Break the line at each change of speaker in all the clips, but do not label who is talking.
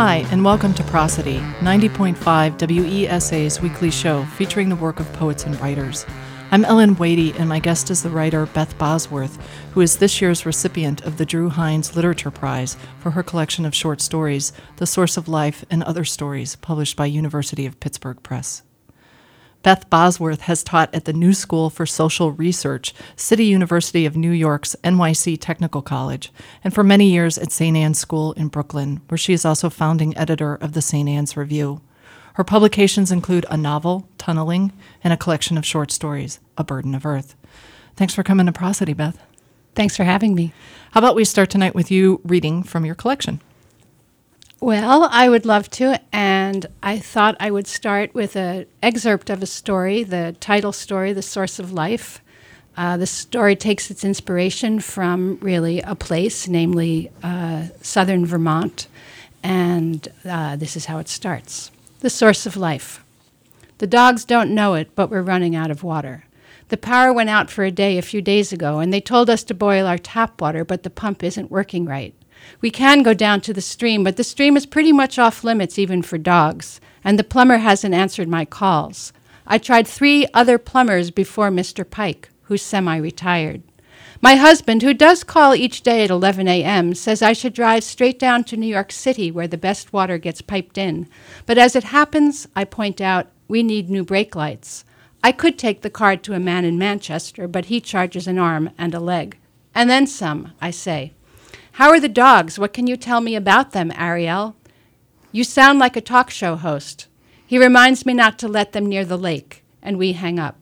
Hi, and welcome to Prosody, 90.5 WESA's weekly show featuring the work of poets and writers. I'm Ellen Wadey, and my guest is the writer Beth Bosworth, who is this year's recipient of the Drew Hines Literature Prize for her collection of short stories, The Source of Life and Other Stories, published by University of Pittsburgh Press. Beth Bosworth has taught at the New School for Social Research, City University of New York's NYC Technical College, and for many years at St. Anne's School in Brooklyn, where she is also founding editor of the St. Anne's Review. Her publications include a novel, Tunneling, and a collection of short stories, A Burden of Earth. Thanks for coming to Prosody, Beth.
Thanks for having me.
How about we start tonight with you reading from your collection?
Well, I would love to, and I thought I would start with an excerpt of a story, the title story, The Source of Life. The story takes its inspiration from really a place, namely southern Vermont, and this is how it starts. The Source of Life. The dogs don't know it, but we're running out of water. The power went out for a day a few days ago, and they told us to boil our tap water, but the pump isn't working right. We can go down to the stream, but the stream is pretty much off limits even for dogs, and the plumber hasn't answered my calls. I tried 3 other plumbers before Mr. Pike, who's semi-retired. My husband, who does call each day at 11 a.m., says I should drive straight down to New York City where the best water gets piped in. But as it happens, I point out, we need new brake lights. I could take the car to a man in Manchester, but he charges an arm and a leg. And then some, I say. How are the dogs? What can you tell me about them, Ariel? You sound like a talk show host. He reminds me not to let them near the lake, and we hang up.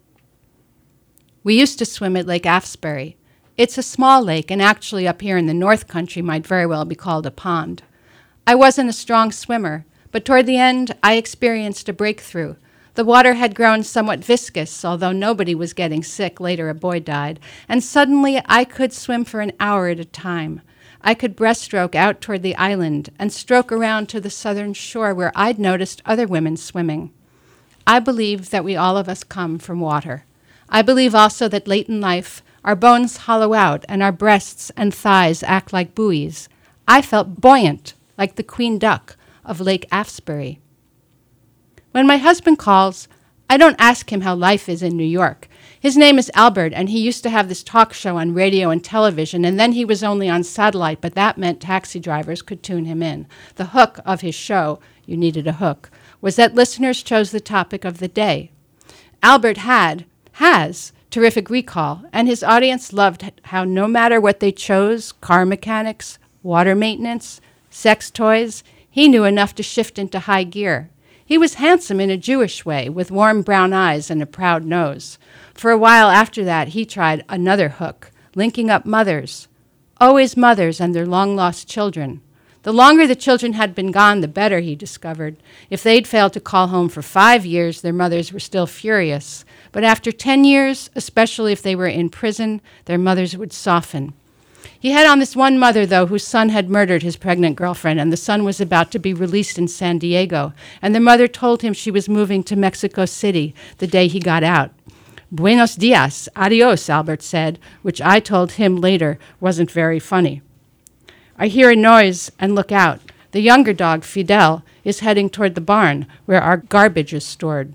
We used to swim at Lake Afsbury. It's a small lake, and actually up here in the North Country might very well be called a pond. I wasn't a strong swimmer, but toward the end I experienced a breakthrough. The water had grown somewhat viscous, although nobody was getting sick. Later a boy died. And suddenly I could swim for an hour at a time. I could breaststroke out toward the island and stroke around to the southern shore where I'd noticed other women swimming. I believe that we all of us come from water. I believe also that late in life, our bones hollow out and our breasts and thighs act like buoys. I felt buoyant, like the queen duck of Lake Afsbury. When my husband calls, I don't ask him how life is in New York. His name is Albert, and he used to have this talk show on radio and television, and then he was only on satellite, but that meant taxi drivers could tune him in. The hook of his show, you needed a hook, was that listeners chose the topic of the day. Albert has terrific recall, and his audience loved how no matter what they chose, car mechanics, water maintenance, sex toys, he knew enough to shift into high gear. He was handsome in a Jewish way, with warm brown eyes and a proud nose. For a while after that, he tried another hook, linking up mothers. Always mothers and their long-lost children. The longer the children had been gone, the better, he discovered. If they'd failed to call home for 5 years, their mothers were still furious. But after 10 years, especially if they were in prison, their mothers would soften. He had on this one mother, though, whose son had murdered his pregnant girlfriend, and the son was about to be released in San Diego, and the mother told him she was moving to Mexico City the day he got out. Buenos dias, adios, Albert said, which I told him later wasn't very funny. I hear a noise and look out. The younger dog, Fidel, is heading toward the barn where our garbage is stored.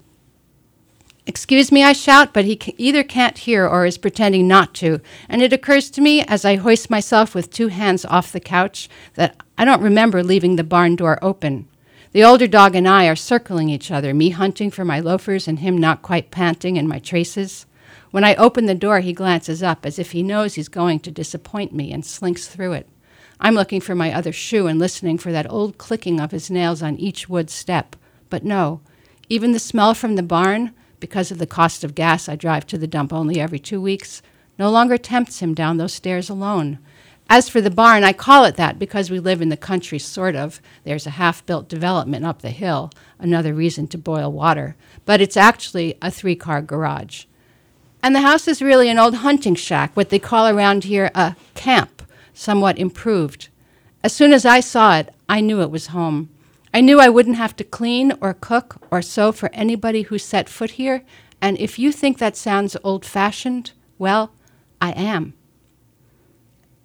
Excuse me, I shout, but he either can't hear or is pretending not to, and it occurs to me as I hoist myself with 2 hands off the couch that I don't remember leaving the barn door open. The older dog and I are circling each other, me hunting for my loafers and him not quite panting in my traces. When I open the door, he glances up as if he knows he's going to disappoint me and slinks through it. I'm looking for my other shoe and listening for that old clicking of his nails on each wood step. But no, even the smell from the barn, because of the cost of gas, I drive to the dump only every 2 weeks, no longer tempts him down those stairs alone. As for the barn, I call it that because we live in the country, sort of. There's a half-built development up the hill, another reason to boil water. But it's actually a 3-car garage. And the house is really an old hunting shack, what they call around here a camp, somewhat improved. As soon as I saw it, I knew it was home. I knew I wouldn't have to clean or cook or sew for anybody who set foot here, and if you think that sounds old-fashioned, well, I am.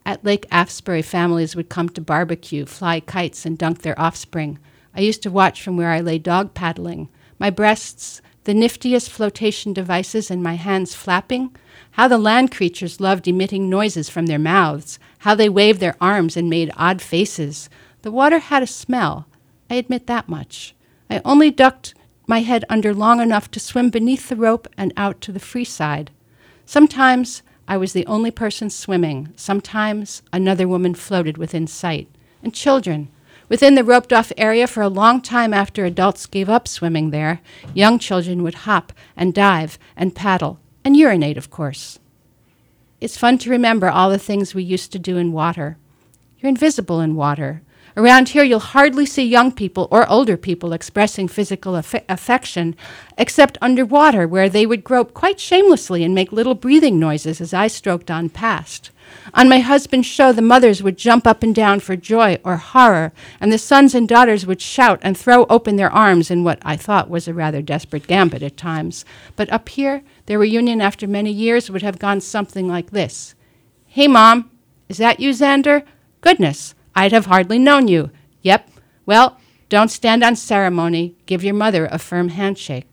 At Lake Afsbury, families would come to barbecue, fly kites, and dunk their offspring. I used to watch from where I lay dog paddling, my breasts the niftiest flotation devices and my hands flapping. How the land creatures loved emitting noises from their mouths, how they waved their arms and made odd faces. The water had a smell, I admit that much. I only ducked my head under long enough to swim beneath the rope and out to the free side. Sometimes I was the only person swimming. Sometimes another woman floated within sight. And children. Within the roped-off area for a long time after adults gave up swimming there, young children would hop and dive and paddle and urinate, of course. It's fun to remember all the things we used to do in water. You're invisible in water. Around here, you'll hardly see young people or older people expressing physical affection, except underwater, where they would grope quite shamelessly and make little breathing noises as I stroked on past. On my husband's show, the mothers would jump up and down for joy or horror, and the sons and daughters would shout and throw open their arms in what I thought was a rather desperate gambit at times. But up here, their reunion after many years would have gone something like this. "Hey, Mom, is that you, Xander? Goodness, I'd have hardly known you. Yep. Well, don't stand on ceremony. Give your mother a firm handshake."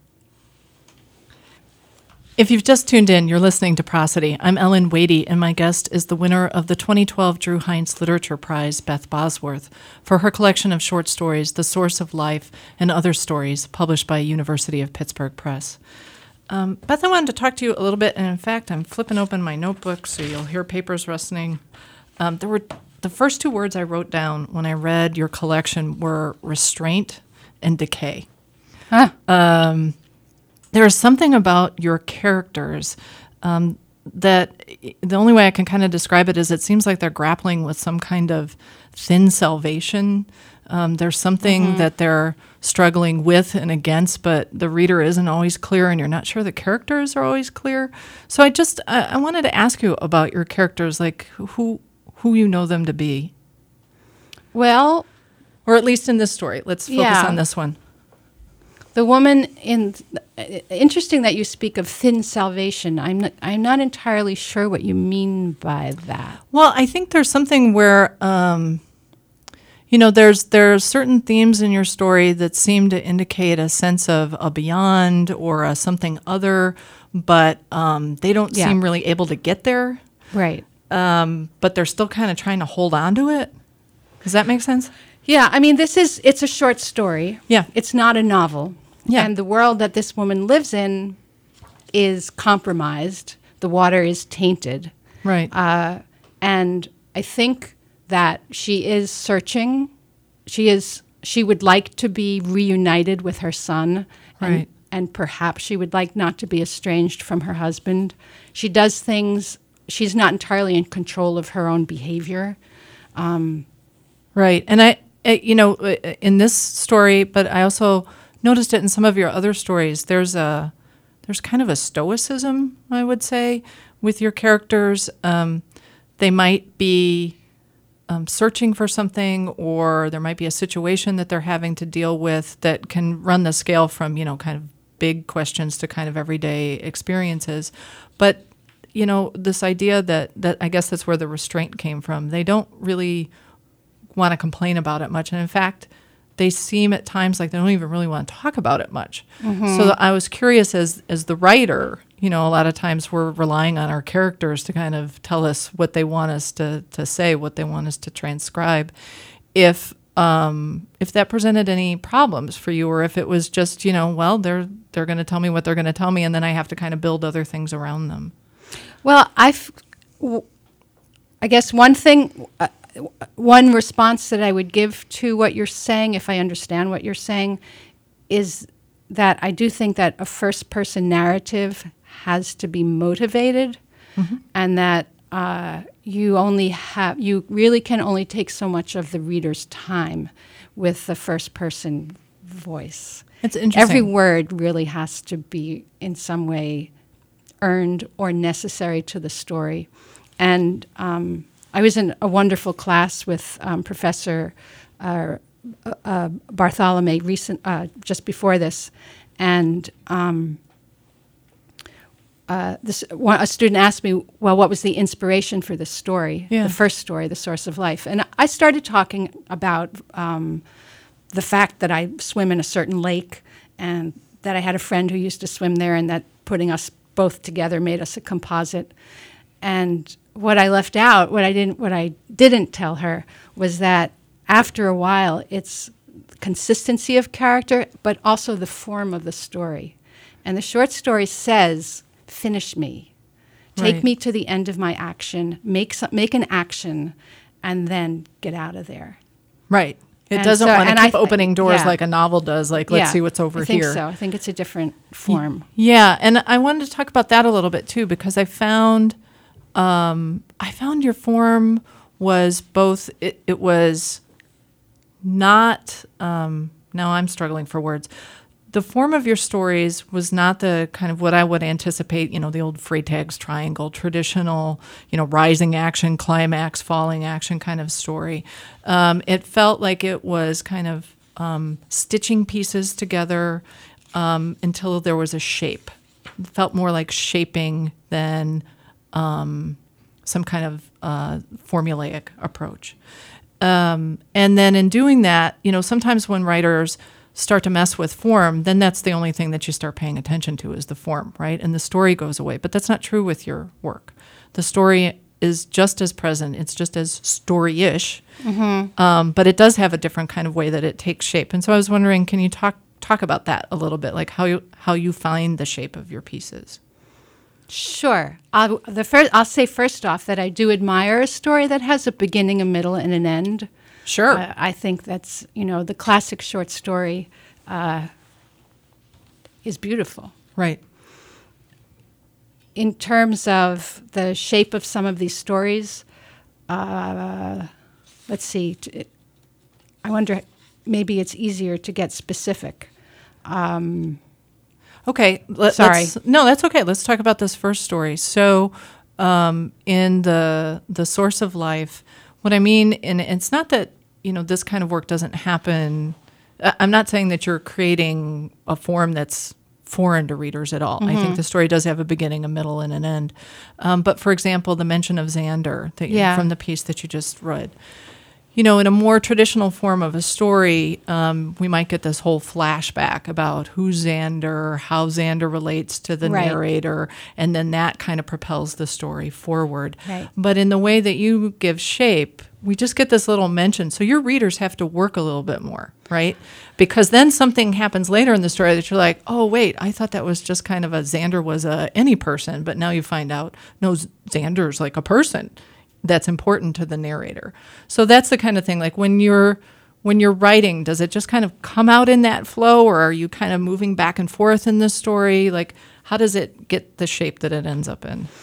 If you've just tuned in, you're listening to Prosody. I'm Ellen Wadey, and my guest is the winner of the 2012 Drew Hines Literature Prize, Beth Bosworth, for her collection of short stories, The Source of Life and Other Stories, published by University of Pittsburgh Press. Beth, I wanted to talk to you a little bit, and in fact, I'm flipping open my notebook, so you'll hear papers rustling. There were the first two words I wrote down when I read your collection were restraint and decay.
Huh.
There's something about your characters that the only way I can kind of describe it is it seems like they're grappling with some kind of thin salvation. There's something that they're struggling with and against, but the reader isn't always clear, and you're not sure the characters are always clear. So I wanted to ask you about your characters, like who you know them to be.
Well,
or at least in this story. Let's focus on this one.
The woman interesting that you speak of thin salvation. I'm not entirely sure what you mean by that.
Well, I think there's something where, there's certain themes in your story that seem to indicate a sense of a beyond or a something other, but they don't seem really able to get there.
Right.
But they're still kind of trying to hold on to it. Does that make sense?
Yeah, I mean, it's a short story.
Yeah.
It's not a novel.
Yeah.
And the world that this woman lives in is compromised. The water is tainted.
Right.
And I think that she is searching. She would like to be reunited with her son.
Right.
And perhaps she would like not to be estranged from her husband. She does things. She's not entirely in control of her own behavior.
Right. And in this story, but I also noticed it in some of your other stories, there's kind of a stoicism, I would say, with your characters. They might be searching for something, or there might be a situation that they're having to deal with that can run the scale from, kind of big questions to kind of everyday experiences. But, this idea that I guess that's where the restraint came from. They don't really want to complain about it much. And in fact, they seem at times like they don't even really want to talk about it much. Mm-hmm. So I was curious as the writer, a lot of times we're relying on our characters to kind of tell us what they want us to say, what they want us to transcribe. If that presented any problems for you, or if it was just, they're going to tell me what they're going to tell me, and then I have to kind of build other things around them.
Well, I guess one thing... one response that I would give to what you're saying, if I understand what you're saying, is that I do think that a first-person narrative has to be motivated, and that you really can only take so much of the reader's time with the first-person voice.
It's interesting.
Every word really has to be in some way earned or necessary to the story, and I was in a wonderful class with Professor Bartholomew just before this, and a student asked me, well, what was the inspiration for this story,
Yeah.
the first story, The Source of Life? And I started talking about the fact that I swim in a certain lake and that I had a friend who used to swim there, and that putting us both together made us a composite. And what I left out, what I didn't tell her, was that after a while, it's consistency of character, but also the form of the story. And the short story says, finish me. Take
Right.
me to the end of my action, make an action, and then get out of there.
Right. It
And
doesn't
so-
want
and
to
I
keep opening doors
yeah.
like a novel does. Like, let's
Yeah,
see what's over
I think
here.
so. I think it's a different form.
Yeah, and I wanted to talk about that a little bit too, because I found your form was both. It was not. Now I'm struggling for words. The form of your stories was not the kind of what I would anticipate, the old Freytag's triangle, traditional, rising action, climax, falling action kind of story. It felt like it was kind of stitching pieces together until there was a shape. It felt more like shaping than some kind of formulaic approach. And then in doing that, sometimes when writers start to mess with form, then that's the only thing that you start paying attention to is the form, right? And the story goes away. But that's not true with your work. The story is just as present. It's just as story-ish. Mm-hmm. But it does have a different kind of way that it takes shape. And so I was wondering, can you talk about that a little bit, like how you find the shape of your pieces?
Sure. I'll say first off that I do admire a story that has a beginning, a middle, and an end.
Sure.
I think that's, the classic short story is beautiful.
Right.
In terms of the shape of some of these stories, let's see. I wonder, maybe it's easier to get specific.
Okay.
Sorry.
No, that's okay. Let's talk about this first story. So in the Source of Life, what I mean, and it's not that, this kind of work doesn't happen. I'm not saying that you're creating a form that's foreign to readers at all. I think the story does have a beginning, a middle, and an end. But for example, the mention of Xander from the piece that you just read. In a more traditional form of a story, we might get this whole flashback about who's Xander, how Xander relates to the
Right.
narrator, and then that kind of propels the story forward.
Right.
But in the way that you give shape, we just get this little mention. So your readers have to work a little bit more, right? Because then something happens later in the story that you're like, oh, wait, I thought that was just kind of Xander was any person, but now you find out, no, Xander's like a person that's important to the narrator. So that's the kind of thing, like when you're writing, does it just kind of come out in that flow, or are you kind of moving back and forth in the story? Like, how does it get the shape that it ends up in?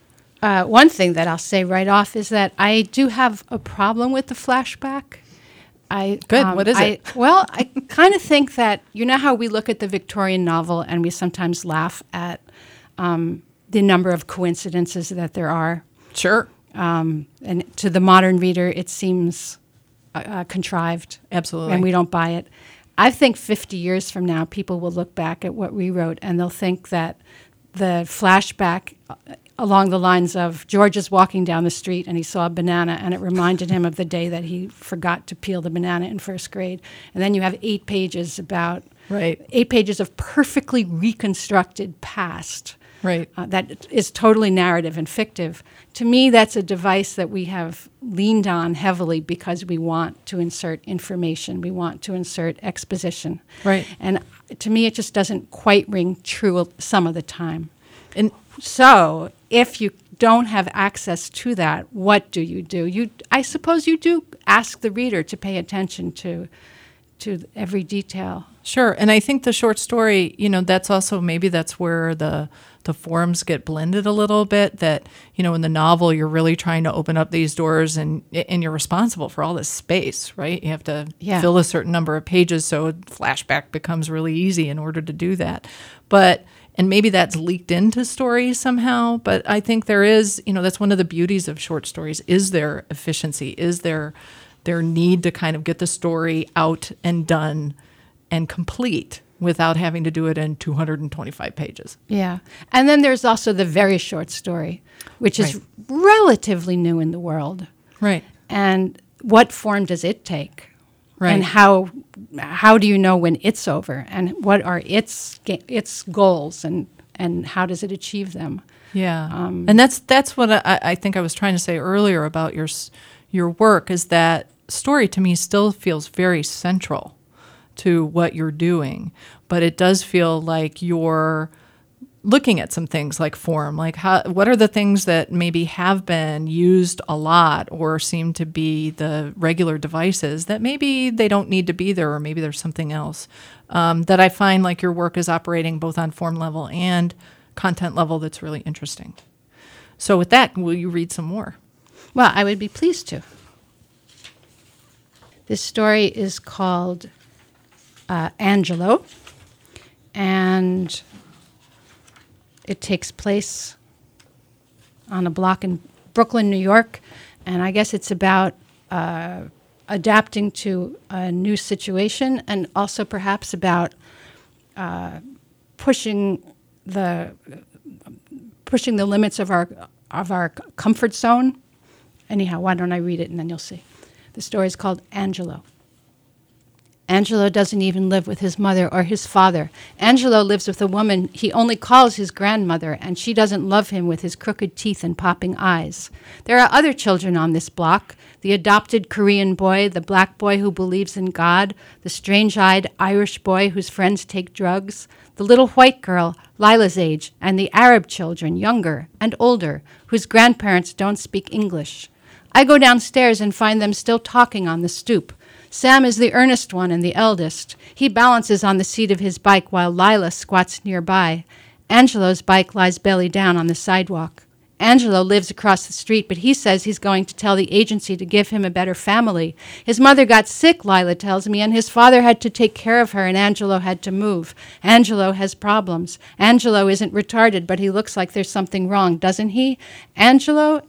One thing that I'll say right off is that I do have a problem with the flashback.
Good. What is it?
Well, I kind of think that, how we look at the Victorian novel and we sometimes laugh at the number of coincidences that there are.
Sure.
And to the modern reader, it seems contrived.
Absolutely.
And we don't buy it. I think 50 years from now, people will look back at what we wrote and they'll think that the flashback along the lines of George is walking down the street and he saw a banana and it reminded him of the day that he forgot to peel the banana in first grade. And then you have 8 pages
Right.
8 pages of perfectly reconstructed past.
Right.
That is totally narrative and fictive. To me, that's a device that we have leaned on heavily because we want to insert information. We want to insert exposition.
Right.
And to me, it just doesn't quite ring true some of the time.
And
So if you don't have access to that, what do? I suppose you do ask the reader to pay attention to every detail.
Sure. And I think the short story, that's also, maybe that's where the forms get blended a little bit, that, in the novel, you're really trying to open up these doors and you're responsible for all this space, right? You have to fill a certain number of pages, so flashback becomes really easy in order to do that. And maybe that's leaked into stories somehow, but I think there is, that's one of the beauties of short stories, is their efficiency, is their need to kind of get the story out and done and complete without having to do it in 225 pages.
Yeah. And then there's also the very short story, which is
Right.
relatively new in the world.
Right.
And what form does it take?
Right.
And how do you know when it's over? And what are its goals? And how does it achieve them?
Yeah. And that's what I think I was trying to say earlier about your work, is that story to me still feels very central to what you're doing, but it does feel like you're looking at some things like form, like what are the things that maybe have been used a lot or seem to be the regular devices that maybe they don't need to be there, or maybe there's something else that I find like your work is operating both on form level and content level that's really interesting. So with that, will you read some more?
Well, I would be pleased to. This story is called Angelo, and it takes place on a block in Brooklyn, New York, and I guess it's about adapting to a new situation, and also perhaps about pushing the limits of our comfort zone. Anyhow, why don't I read it and then you'll see. The story is called Angelo. Angelo doesn't even live with his mother or his father. Angelo lives with a woman he only calls his grandmother, and she doesn't love him with his crooked teeth and popping eyes. There are other children on this block: the adopted Korean boy, the black boy who believes in God, the strange-eyed Irish boy whose friends take drugs, the little white girl, Lila's age, and the Arab children, younger and older, whose grandparents don't speak English. I go downstairs and find them still talking on the stoop. Sam is the earnest one and the eldest. He balances on the seat of his bike while Lila squats nearby. Angelo's bike lies belly down on the sidewalk. Angelo lives across the street, but he says he's going to tell the agency to give him a better family. His mother got sick, Lila tells me, and his father had to take care of her, and Angelo had to move. Angelo has problems. Angelo isn't retarded, but he looks like there's something wrong, doesn't he? Angelo.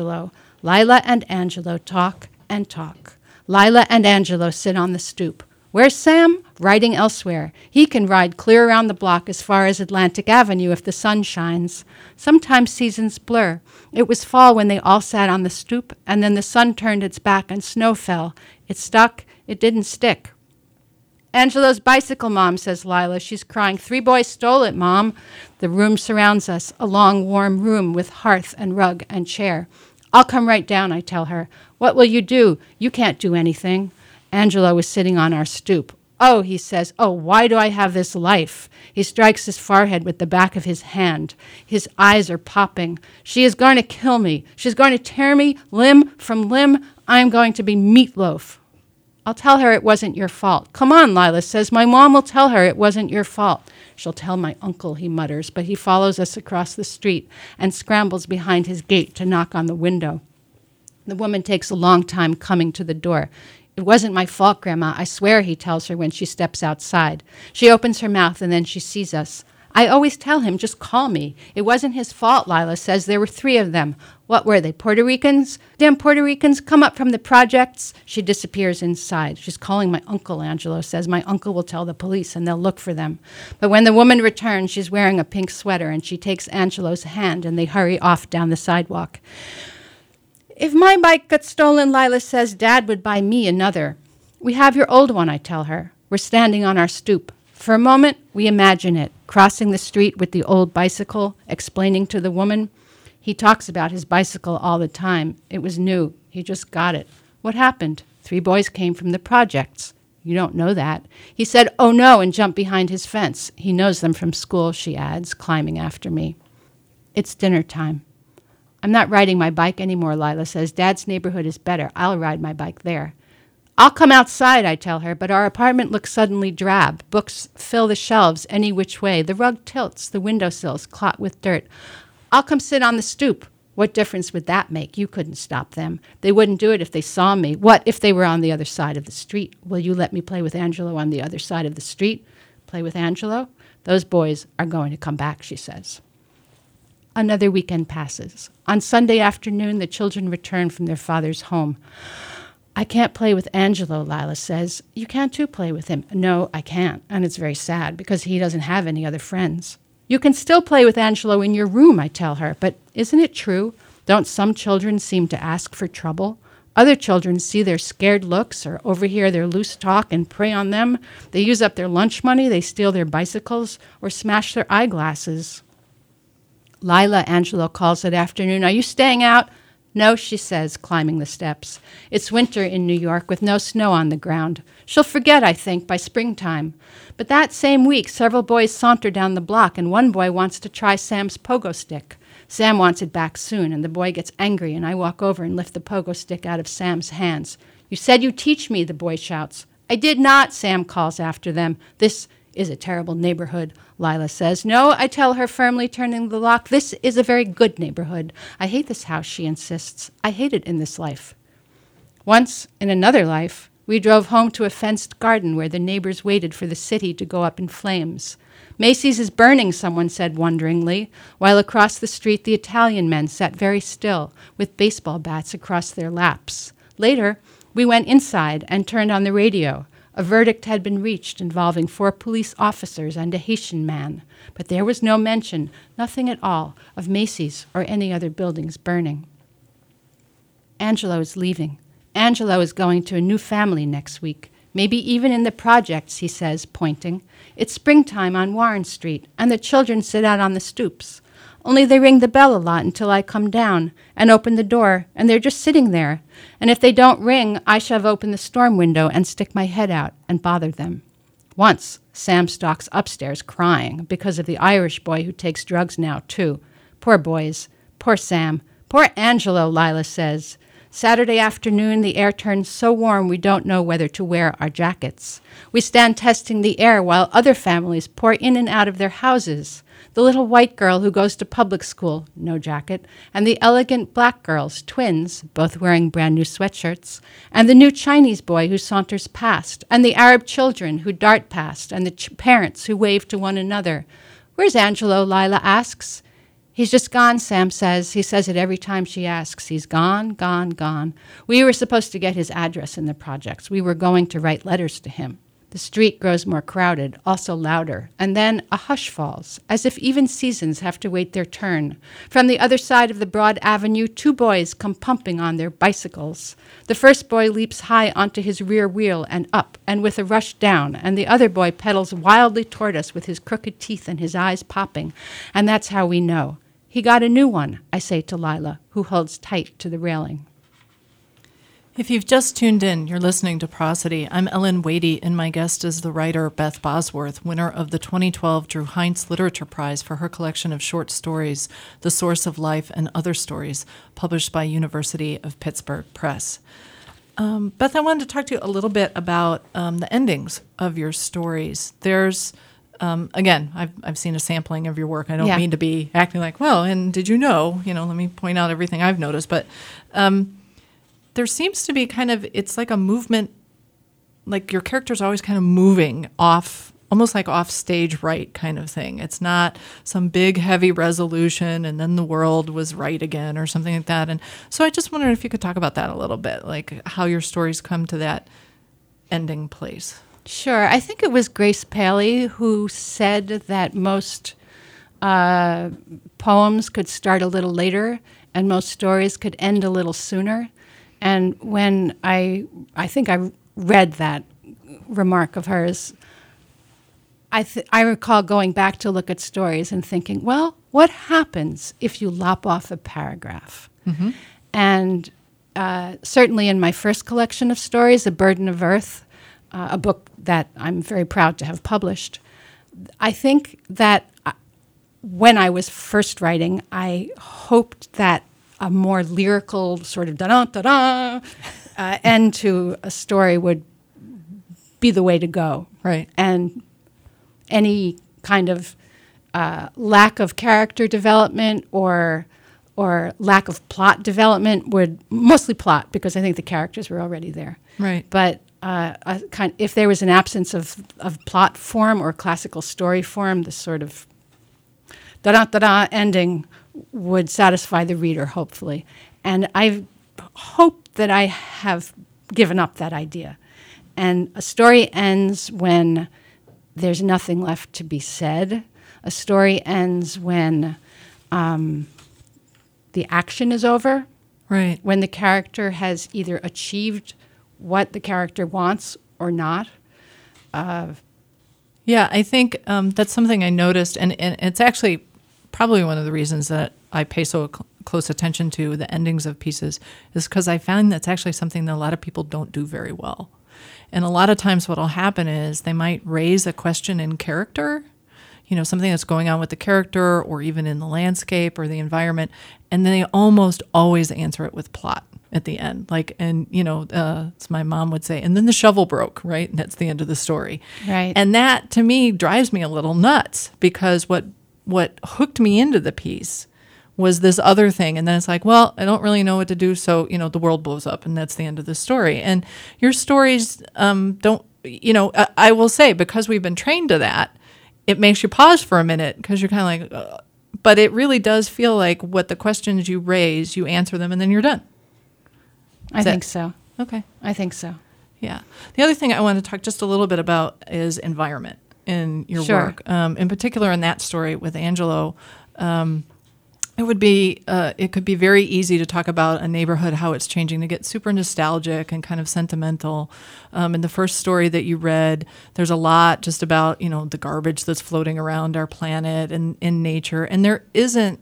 Lila and Angelo talk and talk. Lila and Angelo sit on the stoop. Where's Sam? Riding elsewhere. He can ride clear around the block as far as Atlantic Avenue if the sun shines. Sometimes seasons blur. It was fall when they all sat on the stoop, and then the sun turned its back and snow fell. It stuck. It didn't stick. Angelo's bicycle, Mom, says Lila. She's crying. 3 boys stole it, Mom. The room surrounds us, a long, warm room with hearth and rug and chair. I'll come right down, I tell her. What will you do? You can't do anything. Angelo is sitting on our stoop. Oh, he says, oh, why do I have this life? He strikes his forehead with the back of his hand. His eyes are popping. She is going to kill me. She's going to tear me limb from limb. I'm going to be meatloaf. I'll tell her it wasn't your fault. Come on, Lila says. My mom will tell her it wasn't your fault. She'll tell my uncle, he mutters, but he follows us across the street and scrambles behind his gate to knock on the window. The woman takes a long time coming to the door. It wasn't my fault, Grandma, I swear, he tells her when she steps outside. She opens her mouth and then she sees us. I always tell him, just call me. It wasn't his fault, Lila says. There were 3 of them. What were they, Puerto Ricans? Damn Puerto Ricans, come up from the projects. She disappears inside. She's calling my uncle, Angelo says. My uncle will tell the police and they'll look for them. But when the woman returns, she's wearing a pink sweater and she takes Angelo's hand and they hurry off down the sidewalk. If my bike got stolen, Lila says, Dad would buy me another. We have your old one, I tell her. We're standing on our stoop. For a moment, we imagine it, crossing the street with the old bicycle, explaining to the woman. He talks about his bicycle all the time. It was new. He just got it. What happened? 3 boys came from the projects. You don't know that. He said, oh no, and jumped behind his fence. He knows them from school, she adds, climbing after me. It's dinner time. I'm not riding my bike anymore, Lila says. Dad's neighborhood is better. I'll ride my bike there. I'll come outside, I tell her, but our apartment looks suddenly drab. Books fill the shelves any which way. The rug tilts, the windowsills clot with dirt. I'll come sit on the stoop. What difference would that make? You couldn't stop them. They wouldn't do it if they saw me. What if they were on the other side of the street? Will you let me play with Angelo on the other side of the street? Play with Angelo? Those boys are going to come back, she says. Another weekend passes. On Sunday afternoon, the children return from their father's home. I can't play with Angelo, Lila says. You can too play with him. No, I can't. And it's very sad because he doesn't have any other friends. You can still play with Angelo in your room, I tell her. But isn't it true? Don't some children seem to ask for trouble? Other children see their scared looks or overhear their loose talk and prey on them. They use up their lunch money, they steal their bicycles, or smash their eyeglasses. Lila, Angelo calls that afternoon. Are you staying out? No, she says, climbing the steps. It's winter in New York with no snow on the ground. She'll forget, I think, by springtime. But that same week, several boys saunter down the block, and one boy wants to try Sam's pogo stick. Sam wants it back soon, and the boy gets angry, and I walk over and lift the pogo stick out of Sam's hands. You said you'd teach me, the boy shouts. I did not, Sam calls after them. This is a terrible neighborhood, Lila says. No, I tell her, firmly turning the lock. This is a very good neighborhood. I hate this house, she insists. I hate it in this life. Once, in another life, we drove home to a fenced garden where the neighbors waited for the city to go up in flames. Macy's is burning, someone said wonderingly, while across the street the Italian men sat very still, with baseball bats across their laps. Later, we went inside and turned on the radio. A verdict had been reached involving 4 police officers and a Haitian man, but there was no mention, nothing at all, of Macy's or any other buildings burning. Angelo is leaving. Angelo is going to a new family next week, maybe even in the projects, he says, pointing. It's springtime on Warren Street, and the children sit out on the stoops. Only they ring the bell a lot until I come down and open the door, and they're just sitting there. And if they don't ring, I shove open the storm window and stick my head out and bother them. Once, Sam stalks upstairs crying because of the Irish boy who takes drugs now, too. Poor boys. Poor Sam. Poor Angelo, Lila says. Saturday afternoon, the air turns so warm we don't know whether to wear our jackets. We stand testing the air while other families pour in and out of their houses. The little white girl who goes to public school, no jacket, and the elegant black girls, twins, both wearing brand new sweatshirts, and the new Chinese boy who saunters past, and the Arab children who dart past, and the parents who wave to one another. Where's Angelo, Lila asks. He's just gone, Sam says. He says it every time she asks. He's gone, gone, gone. We were supposed to get his address in the projects. We were going to write letters to him. The street grows more crowded, also louder, and then a hush falls, as if even seasons have to wait their turn. From the other side of the broad avenue, 2 boys come pumping on their bicycles. The first boy leaps high onto his rear wheel and up, and with a rush down, and the other boy pedals wildly toward us with his crooked teeth and his eyes popping, and that's how we know. He got a new one, I say to Lila, who holds tight to the railing.
If you've just tuned in, you're listening to Prosody. I'm Ellen Wadey, and my guest is the writer Beth Bosworth, winner of the 2012 Drew Heinz Literature Prize for her collection of short stories, The Source of Life and Other Stories, published by University of Pittsburgh Press. Beth, I wanted to talk to you a little bit about the endings of your stories. There's again, I've seen a sampling of your work. I don't mean to be acting like, well, and did you know? Let me point out everything I've noticed, but there seems to be it's like a movement, like your character's always kind of moving off, almost like off stage right kind of thing. It's not some big, heavy resolution and then the world was right again or something like that. And so I just wondered if you could talk about that a little bit, like how your stories come to that ending place.
Sure. I think it was Grace Paley who said that most poems could start a little later and most stories could end a little sooner. And when I think I read that remark of hers, I recall going back to look at stories and thinking, well, what happens if you lop off a paragraph? Mm-hmm. And certainly in my first collection of stories, A Burden of Earth, a book that I'm very proud to have published, I think that when I was first writing, I hoped that a more lyrical sort of da-da-da-da end to a story would be the way to go.
Right.
And any kind of lack of character development or lack of plot development would, mostly plot, because I think the characters were already there.
Right.
But if there was an absence of plot form or classical story form, this sort of da-da-da-da ending would satisfy the reader, hopefully. And I hope that I have given up that idea. And a story ends when there's nothing left to be said. A story ends when the action is over.
Right.
When the character has either achieved what the character wants or not.
Yeah, I think that's something I noticed, and it's actually probably one of the reasons that I pay so close attention to the endings of pieces is because I find that's actually something that a lot of people don't do very well. And a lot of times what will happen is they might raise a question in character, something that's going on with the character or even in the landscape or the environment, and then they almost always answer it with plot at the end. As my mom would say, and then the shovel broke, right? And that's the end of the story.
Right.
And that, to me, drives me a little nuts because what hooked me into the piece was this other thing. And then it's like, well, I don't really know what to do. So, the world blows up and that's the end of the story. And your stories don't, I will say, because we've been trained to that, it makes you pause for a minute because you're kind of like, but it really does feel like what the questions you raise, you answer them and then you're done.
I think so.
Okay.
I think so.
Yeah. The other thing I want to talk just a little bit about is environment in your work. In particular, in that story with Angelo, it could be very easy to talk about a neighborhood, how it's changing, to get super nostalgic and kind of sentimental. In the first story that you read, there's a lot just about, the garbage that's floating around our planet and in nature. And there isn't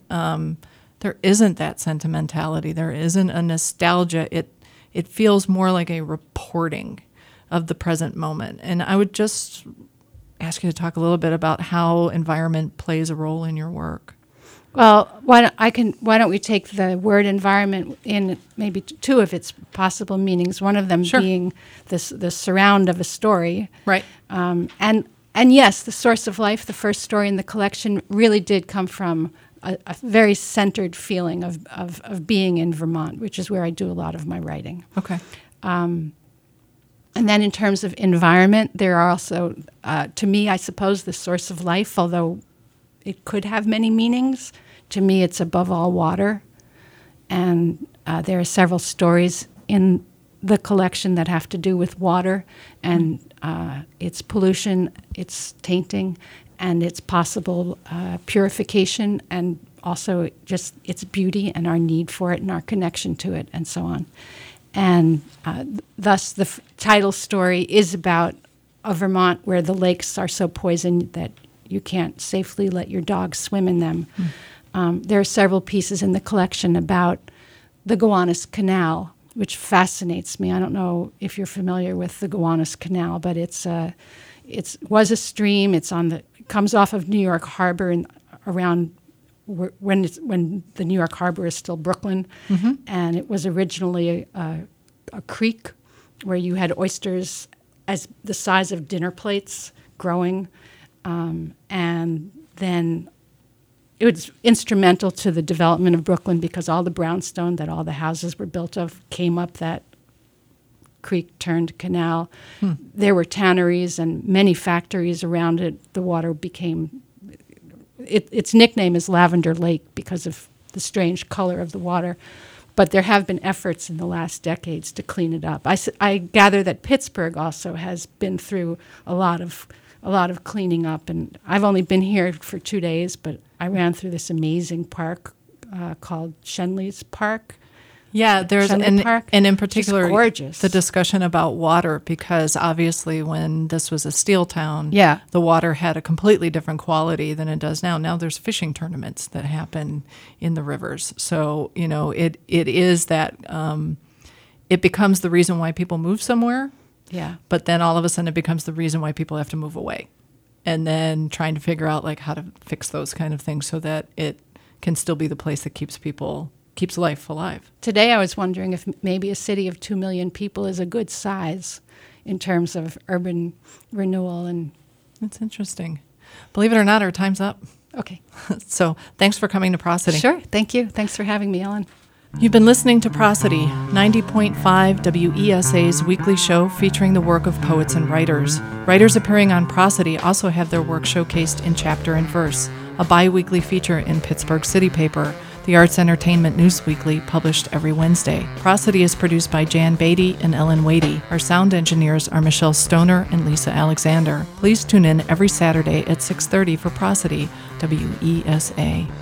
that sentimentality. There isn't a nostalgia. It feels more like a reporting of the present moment. And I would just ask you to talk a little bit about how environment plays a role in your work.
Well, why don't we take the word environment in maybe two of its possible meanings? One of them being the surround of a story,
right?
And yes, the source of life, the first story in the collection, really did come from a very centered feeling of being in Vermont, which is where I do a lot of my writing.
Okay.
And then in terms of environment, there are also, to me, I suppose, the source of life, although it could have many meanings. To me, it's above all water. And there are several stories in the collection that have to do with water and its pollution, its tainting, and its possible purification, and also just its beauty and our need for it and our connection to it and so on. And thus the title story is about a Vermont where the lakes are so poisoned that you can't safely let your dog swim in them. There are several pieces in the collection about the Gowanus Canal, which fascinates me. I don't know if you're familiar with the Gowanus Canal, but it was a stream. It comes off of New York Harbor and around when the New York Harbor is still Brooklyn, and it was originally a creek where you had oysters as the size of dinner plates growing. And then it was instrumental to the development of Brooklyn because all the brownstone that all the houses were built of came up that creek-turned canal. There were tanneries and many factories around it. The water became... Its nickname is Lavender Lake because of the strange color of the water. But there have been efforts in the last decades to clean it up. I gather that Pittsburgh also has been through a lot of cleaning up, and I've only been here for 2 days, but I ran through this amazing park called Shenley's Park.
Yeah,
Park.
And in particular,
gorgeous.
The discussion about water, because obviously when this was a steel town, the water had a completely different quality than it does now. Now there's fishing tournaments that happen in the rivers. So, it is that it becomes the reason why people move somewhere.
Yeah.
But then all of a sudden it becomes the reason why people have to move away. And then trying to figure out how to fix those kind of things so that it can still be the place that keeps life alive.
Today I was wondering if maybe a city of 2 million people is a good size in terms of urban renewal. And
that's interesting. Believe it or not, our time's up.
Okay.
So thanks for coming to Prosody.
Sure. Thank you. Thanks for having me, Ellen.
You've been listening to Prosody, 90.5 WESA's weekly show featuring the work of poets and writers. Writers appearing on Prosody also have their work showcased in Chapter and Verse, a bi-weekly feature in Pittsburgh City Paper. The the Arts Entertainment News Weekly, published every Wednesday. Prosody is produced by Jan Beatty and Ellen Wadey. Our sound engineers are Michelle Stoner and Lisa Alexander. Please tune in every Saturday at 6:30 for Prosody, WESA.